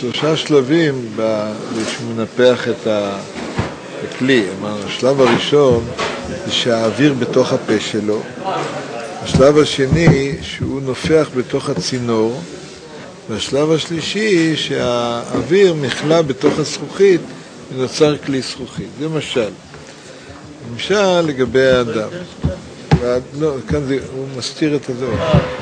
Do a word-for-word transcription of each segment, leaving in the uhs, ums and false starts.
שלושה שלבים שמנפח את הכלי. השלב הראשון זה שהאוויר בתוך הפה שלו. השלב השני שהוא נופח בתוך הצינור. והשלב השלישי שהאוויר מכלה בתוך הזכוכית ונוצר כלי זכוכית. זה משל. למשל לגבי האדם. לא, כאן זה, הוא מסתיר את הדבר.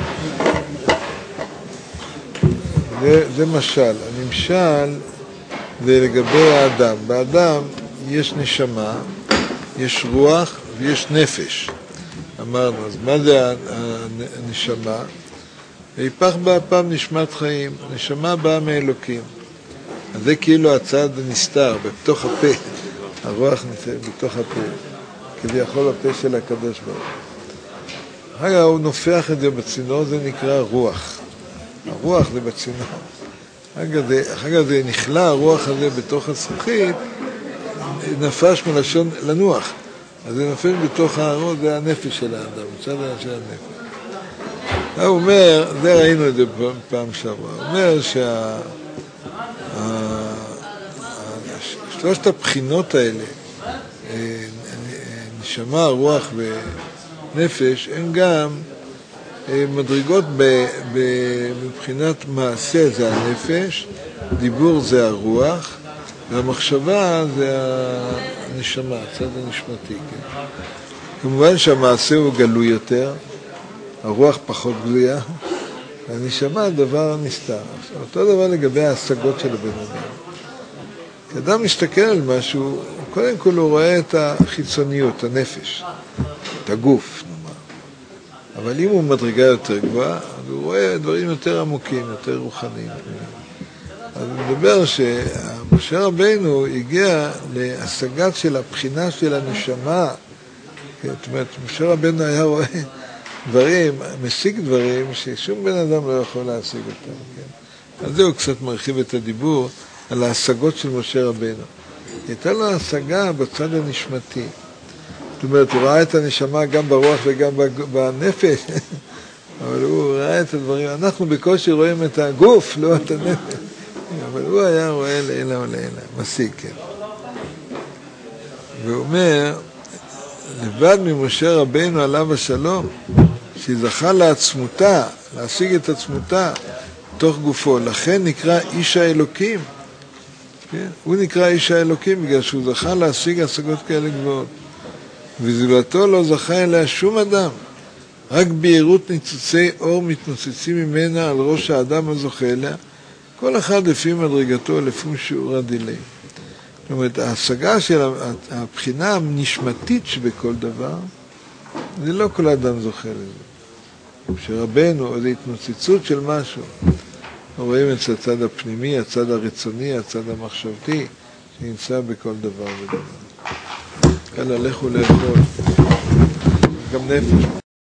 זה, זה משל. הנמשל זה לגבי האדם. באדם יש נשמה, יש רוח ויש נפש. אמרנו, אז מה זה הנשמה? ויפח באפם נשמת חיים. הנשמה באה מאלוקים. אז זה כאילו הצד הנסתר, בתוך הפה. הרוח נמצא בתוך הפה. כביכול הפה של הקדוש ברוך הוא. אחר כך הוא נופח את זה בצינור, זה נקרא רוח. הרוח זה בצינור. אחר כך זה נכלה, הרוח הזה בתוך הזכוכית, נפש מלשון לנוח. אז זה נופל בתוך הרוח, זה הנפש של האדם, מצד של הנפש. הוא אומר, זה ראינו את זה פעם שעברה, הוא אומר ששלושת הבחינות האלה, נשמה, רוח ונפש, הן גם מדרגות ב, ב, מבחינת מעשה זה הנפש, דיבור זה הרוח, והמחשבה זה הנשמה, הצד הנשמתי. כן? כמובן שהמעשה הוא גלוי יותר, הרוח פחות גלויה, והנשמה דבר נסתר. אותו דבר לגבי ההשגות של הבן אדם. כשאדם מסתכל על משהו, קודם כל הוא רואה את החיצוניות, הנפש, את הגוף, נאמר. אבל אם הוא מדרגה יותר גבוהה, הוא רואה דברים יותר עמוקים, יותר רוחניים. אז הוא מדבר שמשה רבינו הגיע להשגת של הבחינה של הנשמה. זאת אומרת, משה רבינו היה רואה דברים, משיג דברים ששום בן אדם לא יכול להשיג אותם. כן? אז זהו קצת מרחיב את הדיבור על ההשגות של משה רבינו. הייתה לו השגה בצד הנשמתי. זאת אומרת, הוא ראה את הנשמה גם ברוח וגם בנפש, אבל הוא ראה את הדברים. אנחנו בקושי רואים את הגוף, לא את הנפש. אבל הוא היה רואה לעילה ולעילה, משיג, כן. והוא אומר, לבד ממשה רבינו עליו השלום, שזכה לעצמותה, להשיג את עצמותה תוך גופו, לכן נקרא איש האלוקים. כן? הוא נקרא איש האלוקים בגלל שהוא זכה להשיג השגות כאלה גבוהות. וזולתו לא זכה אליה שום אדם. רק בהירות ניצוצי אור מתנוצצים ממנה על ראש האדם הזוכה אליה, כל אחד לפי מדרגתו, לפי שיעור הדילי. זאת אומרת, ההשגה של הבחינה הנשמתית שבכל דבר, זה לא כל אדם זוכה לזה. שרבנו, איזו התנוצצות של משהו, רואים את הצד הפנימי, הצד הרצוני, הצד המחשבתי, שנמצא בכל דבר ודבר. כאן הלכו לאכול, גם נפש.